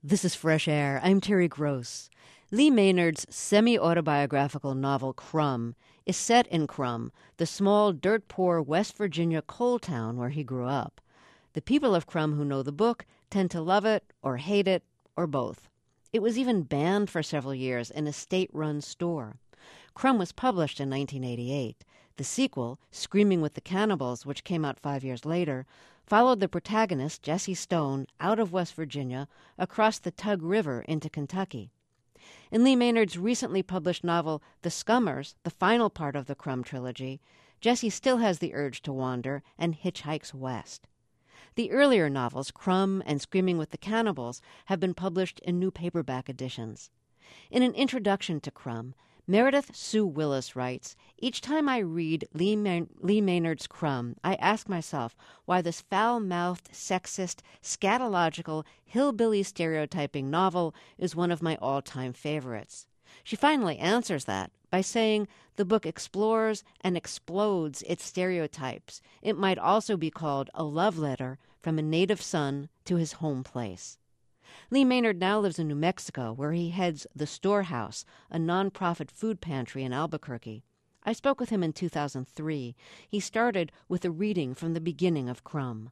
This is Fresh Air. I'm Terry Gross. Lee Maynard's semi-autobiographical novel Crumb is set in Crumb, the small, dirt-poor West Virginia coal town where he grew up. The people of Crumb who know the book tend to love it or hate it or both. It was even banned for several years in a state-run store. Crumb was published in 1988. The sequel, Screaming with the Cannibals, which came out 5 years later, followed the protagonist, Jesse Stone, out of West Virginia, across the Tug River into Kentucky. In Lee Maynard's recently published novel, The Scummers, the final part of the Crumb trilogy, Jesse still has the urge to wander and hitchhikes west. The earlier novels, Crumb and Screaming with the Cannibals, have been published in new paperback editions. In an introduction to Crumb, Meredith Sue Willis writes, "Each time I read Lee Maynard's Crumb, I ask myself why this foul-mouthed, sexist, scatological, hillbilly stereotyping novel is one of my all-time favorites." She finally answers that by saying the book explores and explodes its stereotypes. It might also be called a love letter from a native son to his home place. Lee Maynard now lives in New Mexico, where he heads The Storehouse, a nonprofit food pantry in Albuquerque. I spoke with him in 2003. He started with a reading from the beginning of Crumb.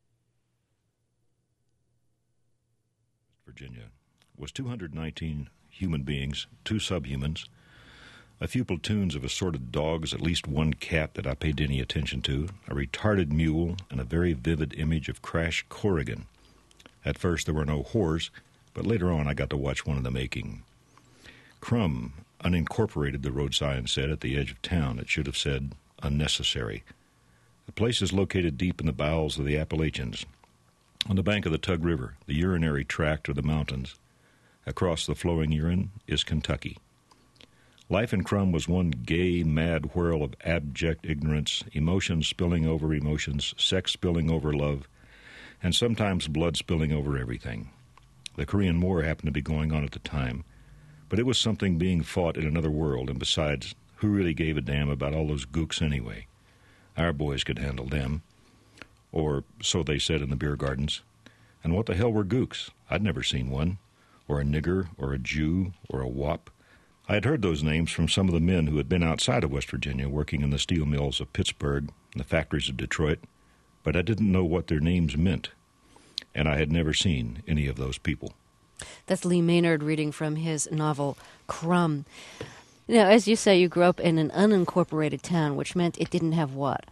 Virginia was 219 human beings, 2 subhumans, a few platoons of assorted dogs, at least 1 cat that I paid any attention to, a retarded mule, and a very vivid image of Crash Corrigan. At first there were no whores, but later on I got to watch one of the making. Crumb, unincorporated, the road sign said, at the edge of town. It should have said unnecessary. The place is located deep in the bowels of the Appalachians, on the bank of the Tug River, the urinary tract of the mountains. Across the flowing urine is Kentucky. Life in Crumb was one gay, mad whirl of abject ignorance, emotions spilling over emotions, sex spilling over love, and sometimes blood spilling over everything. The Korean War happened to be going on at the time, but it was something being fought in another world, and besides, who really gave a damn about all those gooks anyway? Our boys could handle them, or so they said in the beer gardens. And what the hell were gooks? I'd never seen one, or a nigger, or a Jew, or a wop. I had heard those names from some of the men who had been outside of West Virginia working in the steel mills of Pittsburgh and the factories of Detroit, but I didn't know what their names meant, and I had never seen any of those people. That's Lee Maynard reading from his novel Crumb. Now, as you say, you grew up in an unincorporated town, which meant it didn't have what?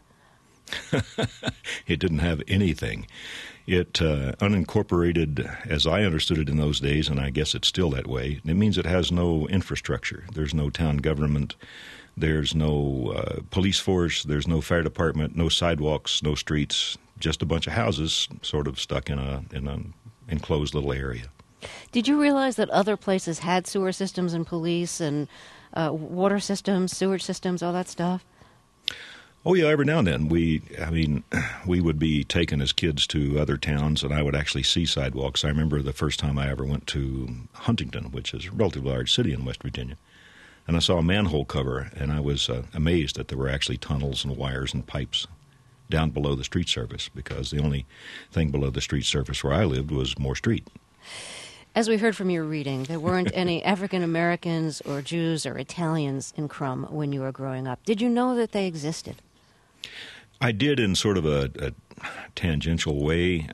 It didn't have anything. It, unincorporated, as I understood it in those days, and I guess it's still that way, it means it has no infrastructure. There's no town government. There's no police force. There's no fire department, no sidewalks, no streets, just a bunch of houses sort of stuck in an enclosed little area. Did you realize that other places had sewer systems and police and water systems, sewage systems, all that stuff? Oh, yeah, every now and then. We would be taken as kids to other towns, and I would actually see sidewalks. I remember the first time I ever went to Huntington, which is a relatively large city in West Virginia, and I saw a manhole cover, and I was amazed that there were actually tunnels and wires and pipes down below the street surface, because the only thing below the street surface where I lived was more street. As we heard from your reading, there weren't any African Americans or Jews or Italians in Crumb when you were growing up. Did you know that they existed? I did, in sort of a tangential way.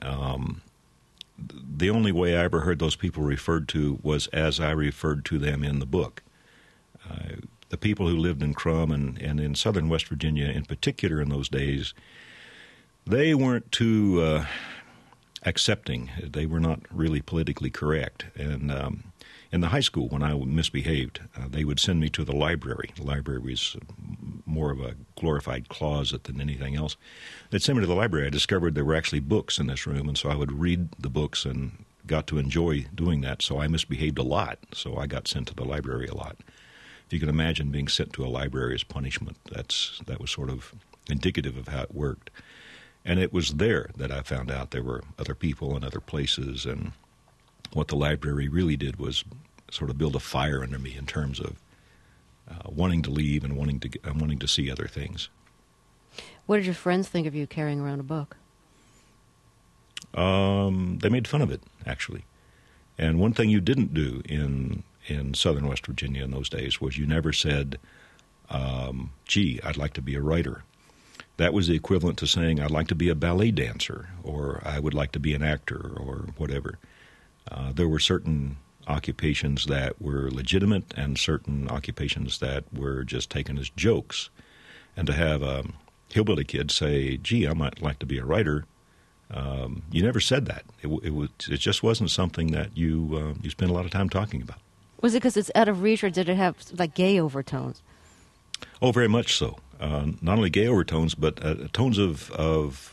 The only way I ever heard those people referred to was as I referred to them in the book. The people who lived in Crumb and in southern West Virginia in particular in those days, they weren't too accepting. They were not really politically correct. And in the high school, when I misbehaved, they would send me to the library. The library was more of a glorified closet than anything else. They'd send me to the library. I discovered there were actually books in this room, and so I would read the books and got to enjoy doing that. So I misbehaved a lot, so I got sent to the library a lot. If you can imagine being sent to a library as punishment, that was sort of indicative of how it worked. And it was there that I found out there were other people and other places, and what the library really did was sort of build a fire under me in terms of wanting to leave and wanting to see other things. What did your friends think of you carrying around a book? They made fun of it, actually. And one thing you didn't do in southern West Virginia in those days was you never said, gee, I'd like to be a writer. That was the equivalent to saying, I'd like to be a ballet dancer, or I would like to be an actor, or whatever. There were certain occupations that were legitimate and certain occupations that were just taken as jokes. And to have a hillbilly kid say, gee, I might like to be a writer, you never said that. It just wasn't something that you spent a lot of time talking about. Was it because it's out of reach, or did it have like gay overtones? Oh, very much so. Not only gay overtones, but tones of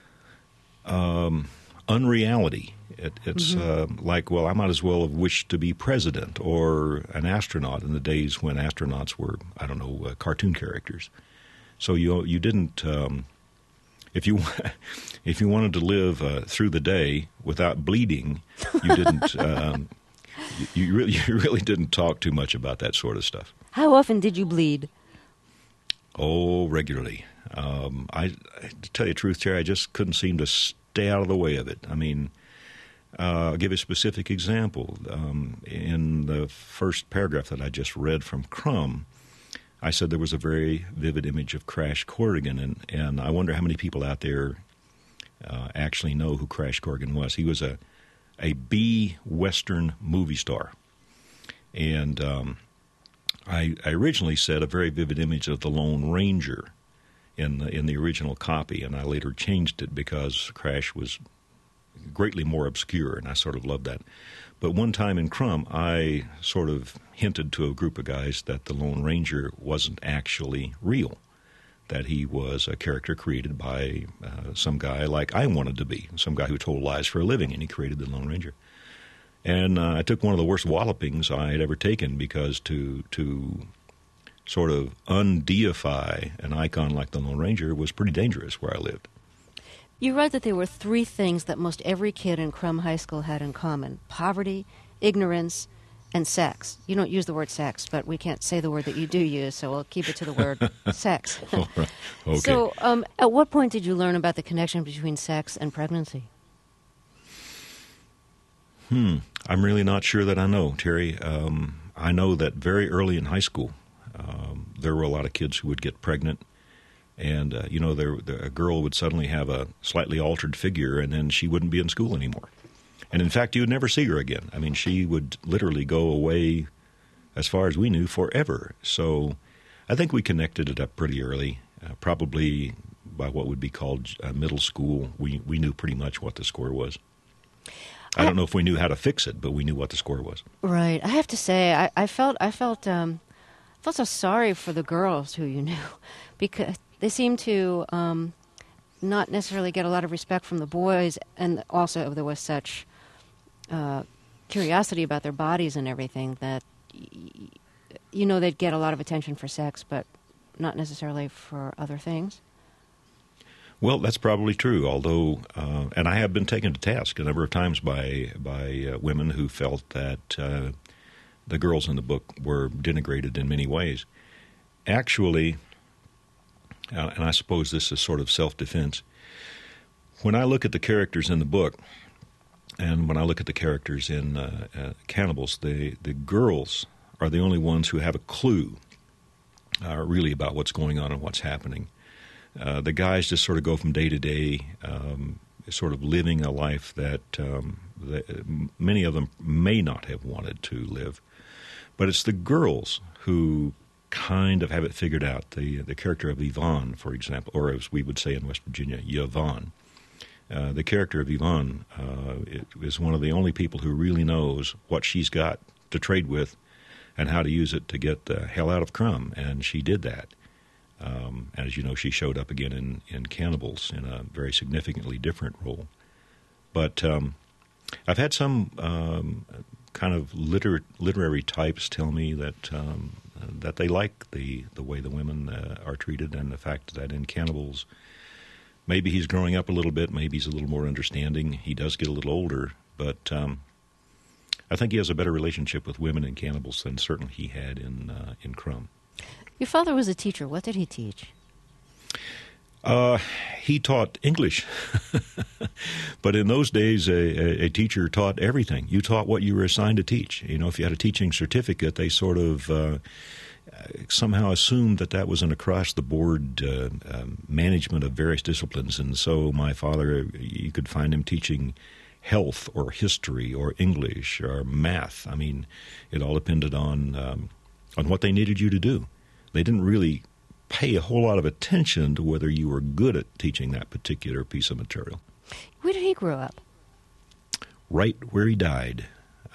unreality. It's like, well, I might as well have wished to be president or an astronaut in the days when astronauts were, I don't know, cartoon characters. So you didn't, if you wanted to live through the day without bleeding, you didn't. You really didn't talk too much about that sort of stuff. How often did you bleed? Oh, regularly. To tell you the truth, Terry, I just couldn't seem to stay out of the way of it. I mean, I'll give you a specific example. In the first paragraph that I just read from Crumb, I said there was a very vivid image of Crash Corrigan, and I wonder how many people out there actually know who Crash Corrigan was. He was a B Western movie star, and I originally said a very vivid image of the Lone Ranger in the original copy, and I later changed it because Crash was greatly more obscure, and I sort of loved that. But one time in Crumb, I sort of hinted to a group of guys that the Lone Ranger wasn't actually real, that he was a character created by some guy like I wanted to be, some guy who told lies for a living, and he created the Lone Ranger. And I took one of the worst wallopings I had ever taken, because to sort of undeify an icon like the Lone Ranger was pretty dangerous where I lived. You write that there were three things that most every kid in Crumb High School had in common: poverty, ignorance, and sex. You don't use the word sex, but we can't say the word that you do use, so we'll keep it to the word sex. Okay. So at what point did you learn about the connection between sex and pregnancy? I'm really not sure that I know, Terry. I know that very early in high school, there were a lot of kids who would get pregnant, and a girl would suddenly have a slightly altered figure, and then she wouldn't be in school anymore. And in fact, you would never see her again. I mean, she would literally go away, as far as we knew, forever. So I think we connected it up pretty early, probably by what would be called middle school. We knew pretty much what the score was. I don't know if we knew how to fix it, but we knew what the score was. Right. I have to say, I felt so sorry for the girls who you knew, because they seemed to not necessarily get a lot of respect from the boys, and also there was such curiosity about their bodies and everything that they'd get a lot of attention for sex, but not necessarily for other things. Well, that's probably true, although, and I have been taken to task a number of times by women who felt that the girls in the book were denigrated in many ways. Actually, and I suppose this is sort of self-defense, when I look at the characters in the book, and when I look at the characters in Cannibals, the girls are the only ones who have a clue, really, about what's going on and what's happening. The guys just sort of go from day to day, sort of living a life that many of them may not have wanted to live. But it's the girls who kind of have it figured out. The character of Yvonne, for example, or as we would say in West Virginia, Yvonne. The character of Yvonne is one of the only people who really knows what she's got to trade with and how to use it to get the hell out of Crumb, and she did that. As you know, she showed up again in Cannibals in a very significantly different role. But I've had some kind of literary types tell me that they like the way the women are treated, and the fact that in Cannibals, maybe he's growing up a little bit, maybe he's a little more understanding. He does get a little older, but I think he has a better relationship with women in Cannibals than certainly he had in Crumb. Your father was a teacher. What did he teach? He taught English, but in those days, a teacher taught everything. You taught what you were assigned to teach. You know, if you had a teaching certificate, they sort of somehow assumed that was an across-the-board management of various disciplines. And so my father, you could find him teaching health or history or English or math. I mean, it all depended on what they needed you to do. They didn't really pay a whole lot of attention to whether you were good at teaching that particular piece of material. Where did he grow up? Right where he died.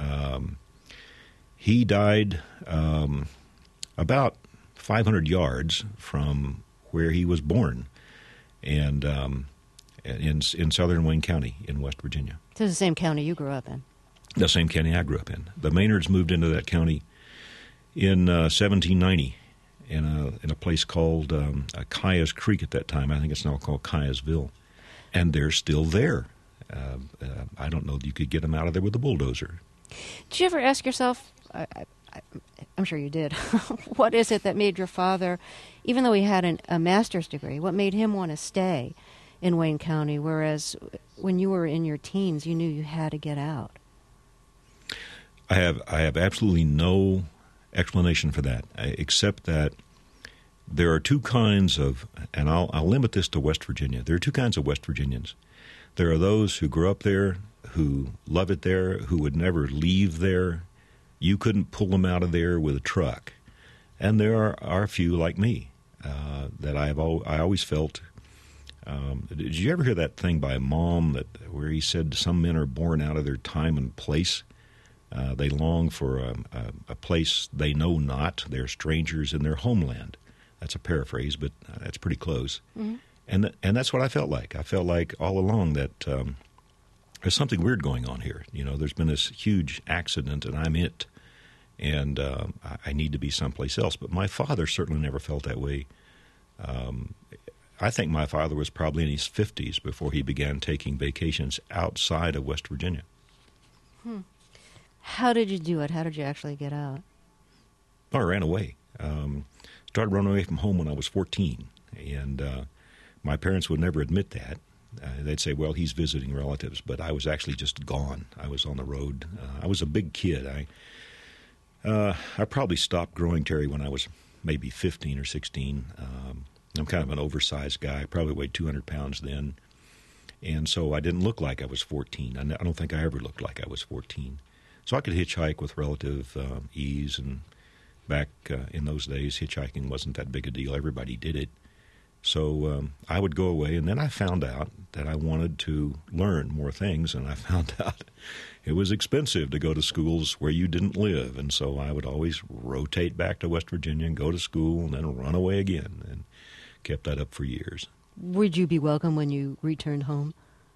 He died about 500 yards from where he was born, and in southern Wayne County in West Virginia. So it's the same county you grew up in? The same county I grew up in. The Maynards moved into that county in 1790. In a place called Caius Creek at that time. I think it's now called Caiusville. And they're still there. I don't know that you could get them out of there with a bulldozer. Did you ever ask yourself, I'm sure you did, what is it that made your father, even though he had a master's degree, what made him want to stay in Wayne County, whereas when you were in your teens, you knew you had to get out? I have absolutely no explanation for that, except that there are two kinds of, and I'll limit this to West Virginia. There are two kinds of West Virginians. There are those who grew up there, who love it there, who would never leave there. You couldn't pull them out of there with a truck. And there are a few like me that I always felt. Did you ever hear that thing by Mom where he said some men are born out of their time and place? They long for a place they know not. They're strangers in their homeland. That's a paraphrase, but that's pretty close. Mm-hmm. And that's what I felt like. I felt like all along that there's something weird going on here. You know, there's been this huge accident, and I'm it. And I need to be someplace else. But my father certainly never felt that way. I think my father was probably in his 50s before he began taking vacations outside of West Virginia. How did you do it? How did you actually get out? Oh, I ran away. Started running away from home when I was 14. And my parents would never admit that. They'd say, well, he's visiting relatives. But I was actually just gone. I was on the road. I was a big kid. I probably stopped growing, Terry, when I was maybe 15 or 16. I'm kind of an oversized guy. I probably weighed 200 pounds then. And so I didn't look like I was 14. I don't think I ever looked like I was 14. So I could hitchhike with relative ease, and back in those days, hitchhiking wasn't that big a deal. Everybody did it. So I would go away, and then I found out that I wanted to learn more things, and I found out it was expensive to go to schools where you didn't live, and so I would always rotate back to West Virginia and go to school and then run away again, and kept that up for years. Would you be welcome when you returned home?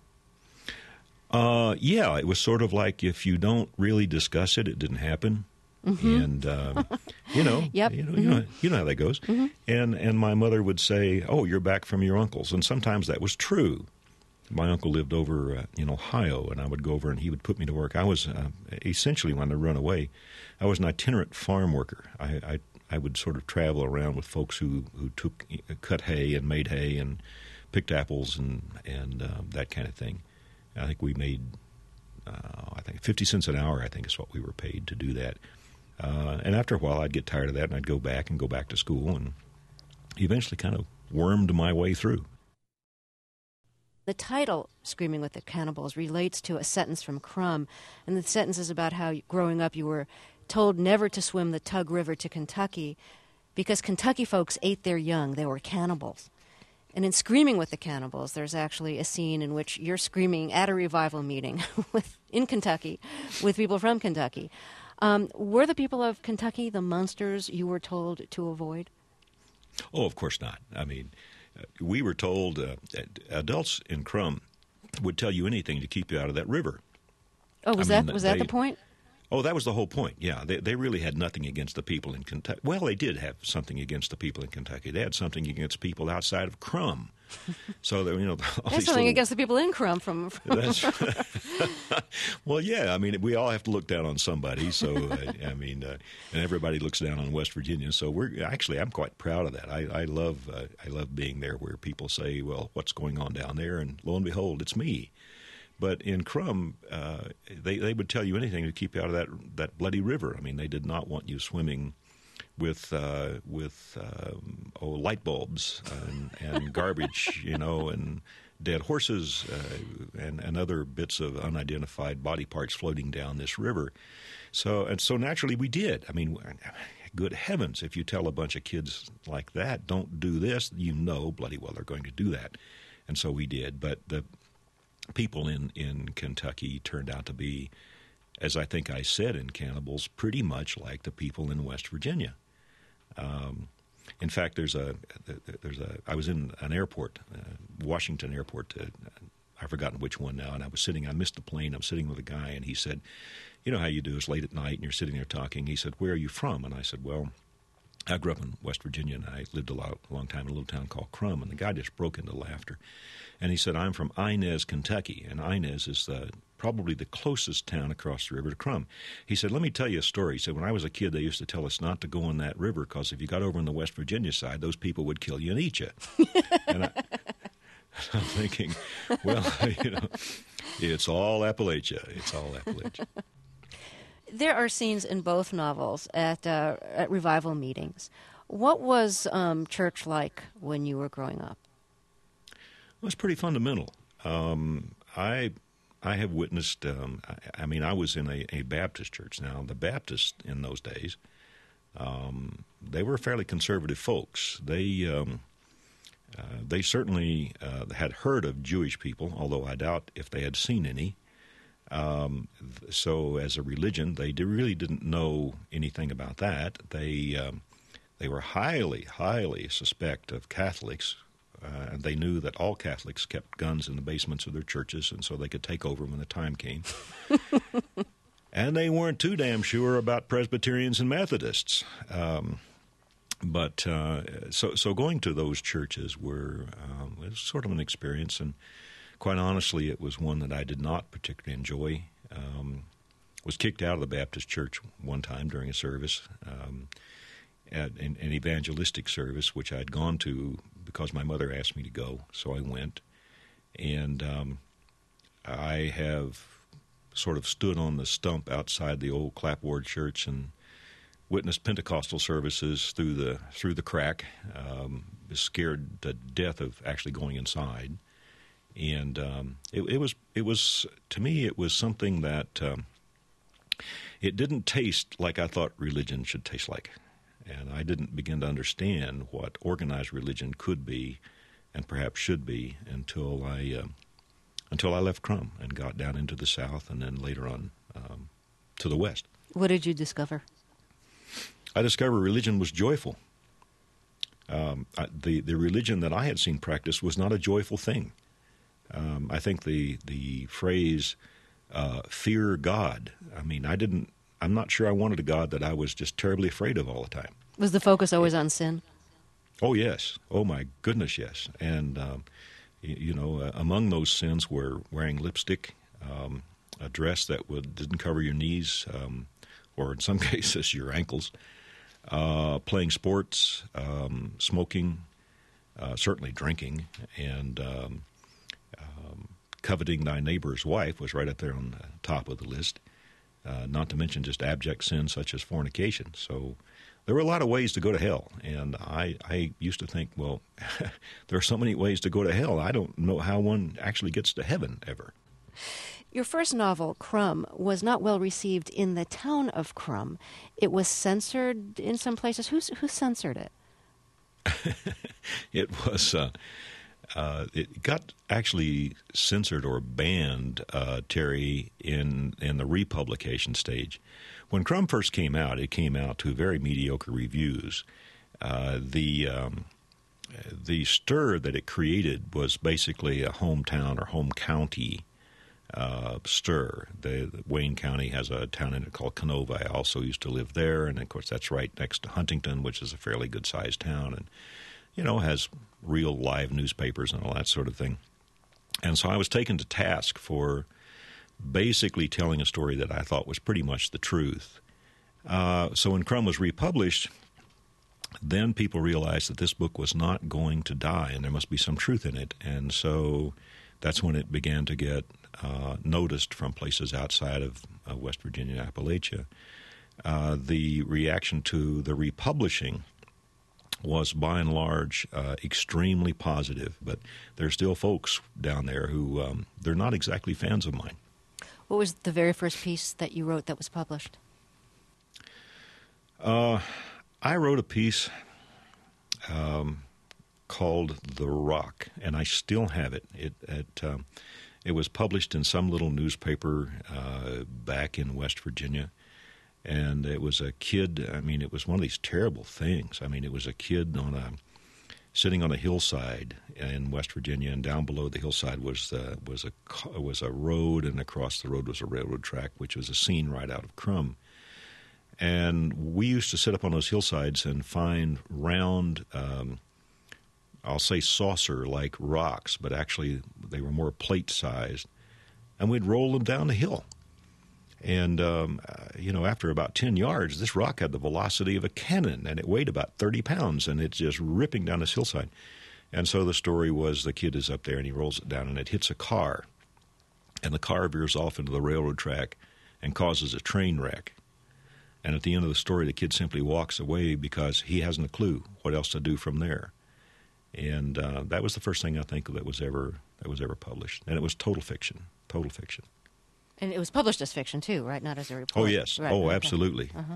Yeah, it was sort of like if you don't really discuss it, it didn't happen. Mm-hmm. And, Yep. you know how that goes. Mm-hmm. And my mother would say, oh, you're back from your uncle's. And sometimes that was true. My uncle lived over in Ohio, and I would go over and he would put me to work. I was essentially, when I run away, I was an itinerant farm worker. I would sort of travel around with folks who cut hay and made hay and picked apples and that kind of thing. I think we made, 50 cents an hour, I think is what we were paid to do that. And after a while, I'd get tired of that, and I'd go back to school, and eventually kind of wormed my way through. The title, Screaming with the Cannibals, relates to a sentence from Crumb, and the sentence is about how growing up you were told never to swim the Tug River to Kentucky because Kentucky folks ate their young. They were cannibals. And in Screaming with the Cannibals, there's actually a scene in which you're screaming at a revival meeting in Kentucky with people from Kentucky. Were the people of Kentucky the monsters you were told to avoid? Oh, of course not. I mean, we were told adults in Crumb would tell you anything to keep you out of that river. Oh, was that the point? Oh, that was the whole point, yeah. They really had nothing against the people in Kentucky. Well, they did have something against the people in Kentucky. They had something against people outside of Crumb. So that, all That's these something little, against the people in Crum from that's well, yeah. I mean, we all have to look down on somebody. So and everybody looks down on West Virginia. So I'm quite proud of that. I love being there where people say, "Well, what's going on down there?" And lo and behold, it's me. But in Crum, they would tell you anything to keep you out of that bloody river. I mean, they did not want you swimming with light bulbs and garbage, and dead horses and other bits of unidentified body parts floating down this river. So naturally we did. I mean, good heavens, if you tell a bunch of kids like that, don't do this, bloody well they're going to do that. And so we did. But the people in Kentucky turned out to be, as I think I said in Cannibals, pretty much like the people in West Virginia. In fact, I was in an airport, Washington Airport. I've forgotten which one now, and I missed the plane. I'm sitting with a guy, and he said, "You know how you do? It's late at night, and you're sitting there talking." He said, "Where are you from?" And I said, "Well, I grew up in West Virginia, and I lived a long time in a little town called Crum." And the guy just broke into laughter. And he said, "I'm from Inez, Kentucky." And Inez is probably the closest town across the river to Crum. He said, "Let me tell you a story." He said, "When I was a kid, they used to tell us not to go in that river because if you got over on the West Virginia side, those people would kill you and eat you." And I'm thinking, well, it's all Appalachia. It's all Appalachia. There are scenes in both novels at revival meetings. What was church like when you were growing up? It was pretty fundamental. I have witnessed. I was in a Baptist church. Now, the Baptists in those days, they were fairly conservative folks. They certainly had heard of Jewish people, although I doubt if they had seen any. So, as a religion, they really didn't know anything about that. They were highly, highly suspect of Catholics. And they knew that all Catholics kept guns in the basements of their churches, and so they could take over when the time came. And they weren't too damn sure about Presbyterians and Methodists. So going to those churches was sort of an experience, and quite honestly, it was one that I did not particularly enjoy. Was kicked out of the Baptist church one time during a service, at an evangelistic service, which I'd gone to because my mother asked me to go, so I went. And I have sort of stood on the stump outside the old clapboard church and witnessed Pentecostal services through the crack. Was scared to death of actually going inside, and it was to me it was something that it didn't taste like I thought religion should taste like. And I didn't begin to understand what organized religion could be and perhaps should be until I left Crum and got down into the South and then later on to the West. What did you discover? I discovered religion was joyful. The religion that I had seen practiced was not a joyful thing. I think the phrase "fear God." I mean, I'm not sure I wanted a God that I was just terribly afraid of all the time. Was the focus always on sin? Oh, yes. Oh, my goodness, yes. And, among those sins were wearing lipstick, a dress that didn't cover your knees, or in some cases your ankles, playing sports, smoking, certainly drinking, and coveting thy neighbor's wife was right up there on the top of the list. Not to mention just abject sins such as fornication. So there were a lot of ways to go to hell. And I used to think, well, there are so many ways to go to hell. I don't know how one actually gets to heaven ever. Your first novel, Crum, was not well received in the town of Crum. It was censored in some places. Who censored it? It was... it got actually censored or banned, Terry, in the republication stage. When Crum first came out, it came out to very mediocre reviews. The stir that it created was basically a hometown or home county stir. Wayne County has a town in it called Canova. I also used to live there, and of course that's right next to Huntington, which is a fairly good-sized town, and has real live newspapers and all that sort of thing. And so I was taken to task for basically telling a story that I thought was pretty much the truth. So when Crumb was republished, then people realized that this book was not going to die and there must be some truth in it. And so that's when it began to get noticed from places outside of West Virginia and Appalachia. The reaction to the republishing was by and large extremely positive, but there's still folks down there who they're not exactly fans of mine. What was the very first piece that you wrote that was published? I wrote a piece called The Rock, and I still have it. It was published in some little newspaper back in West Virginia, and it was a kid. I mean, it was one of these terrible things. I mean, it was a kid sitting on a hillside in West Virginia, and down below the hillside was a road, and across the road was a railroad track, which was a scene right out of Crumb. And we used to sit up on those hillsides and find round, I'll say saucer-like rocks, but actually they were more plate-sized, and we'd roll them down the hill. And, after about 10 yards, this rock had the velocity of a cannon, and it weighed about 30 pounds, and it's just ripping down this hillside. And so the story was the kid is up there, and he rolls it down, and it hits a car, and the car veers off into the railroad track and causes a train wreck. And at the end of the story, the kid simply walks away because he hasn't a clue what else to do from there. And that was the first thing I think that was ever published, and it was total fiction. And it was published as fiction too, right? Not as a report. Oh yes. Right. Oh, okay. absolutely. Uh-huh.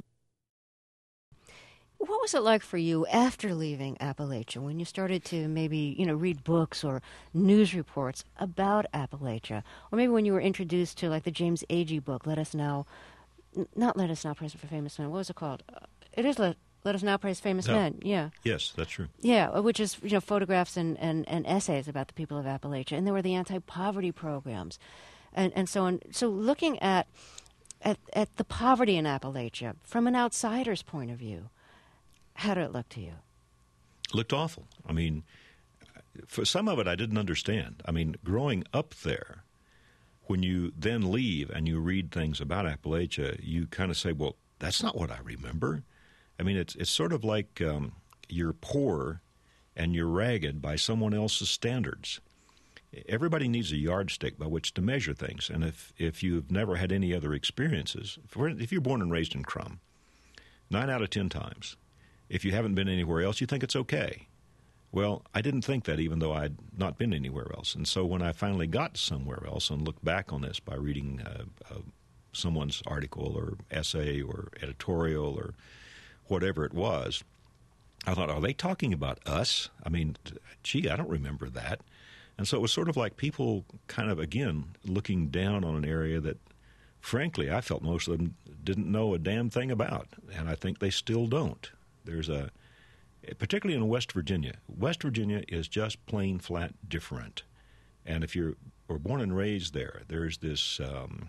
What was it like for you after leaving Appalachia when you started to maybe read books or news reports about Appalachia, or maybe when you were introduced to like the James Agee book, Let Us Now Praise for Famous Men. What was it called? It is Let Us Now Praise Famous Men. Yeah. Yes, that's true. Yeah, which is photographs and essays about the people of Appalachia, and there were the anti-poverty programs, and so on. So looking at the poverty in Appalachia from an outsider's point of view, how did it look to you? It looked awful. I mean, for some of it I didn't understand. I mean, growing up there, when you then leave and you read things about Appalachia, you kind of say, well, that's not what I remember. I mean, it's sort of like you're poor and you're ragged by someone else's standards. Everybody needs a yardstick by which to measure things. And if you've never had any other experiences, if you're born and raised in Crumb, 9 out of 10 times, if you haven't been anywhere else, you think it's okay. Well, I didn't think that, even though I'd not been anywhere else. And so when I finally got somewhere else and looked back on this by reading someone's article or essay or editorial or whatever it was, I thought, are they talking about us? I mean, gee, I don't remember that. And so it was sort of like people kind of, again, looking down on an area that, frankly, I felt most of them didn't know a damn thing about. And I think they still don't. Particularly in West Virginia. West Virginia is just plain flat different. And if you were born and raised there, there's this,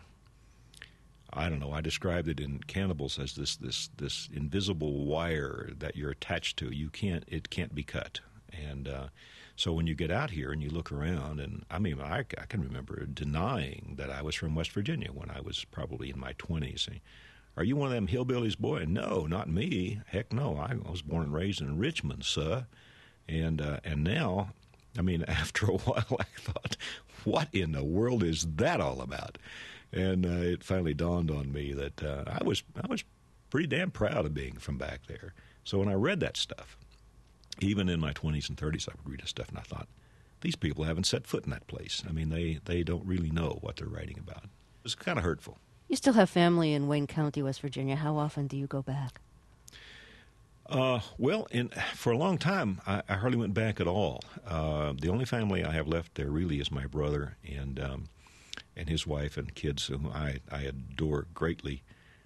I don't know, I described it in Cannibals as this invisible wire that you're attached to. It can't be cut. And so when you get out here and you look around, and I mean, I can remember denying that I was from West Virginia when I was probably in my 20s. Are you one of them hillbillies, boy? No, not me. Heck no. I was born and raised in Richmond, sir. And now, I mean, after a while, I thought, what in the world is that all about? And it finally dawned on me that I was pretty damn proud of being from back there. So when I read that stuff, even in my 20s and 30s, I would read this stuff, and I thought, these people haven't set foot in that place. I mean, they don't really know what they're writing about. It was kind of hurtful. You still have family in Wayne County, West Virginia. How often do you go back? Well, for a long time, I hardly went back at all. The only family I have left there really is my brother and his wife and kids, whom I adore greatly.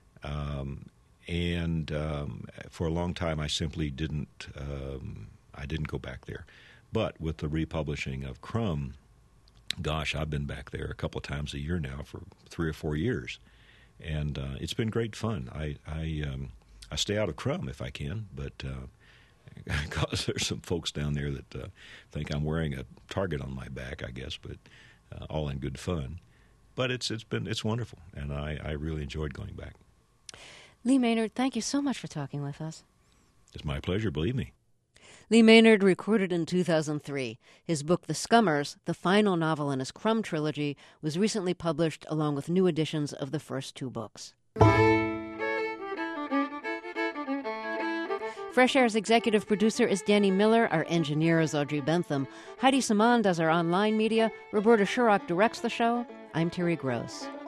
And for a long time, I simply didn't go back there. But with the republishing of Crumb, gosh, I've been back there a couple of times a year now for 3 or 4 years, and it's been great fun. I stay out of Crumb if I can, but because there's some folks down there that think I'm wearing a target on my back, I guess, but all in good fun. But it's wonderful, and I really enjoyed going back. Lee Maynard, thank you so much for talking with us. It's my pleasure, believe me. Lee Maynard recorded in 2003. His book, The Scummers, the final novel in his Crumb trilogy, was recently published along with new editions of the first two books. Fresh Air's executive producer is Danny Miller. Our engineer is Audrey Bentham. Heidi Saman does our online media. Roberta Shurrock directs the show. I'm Terry Gross.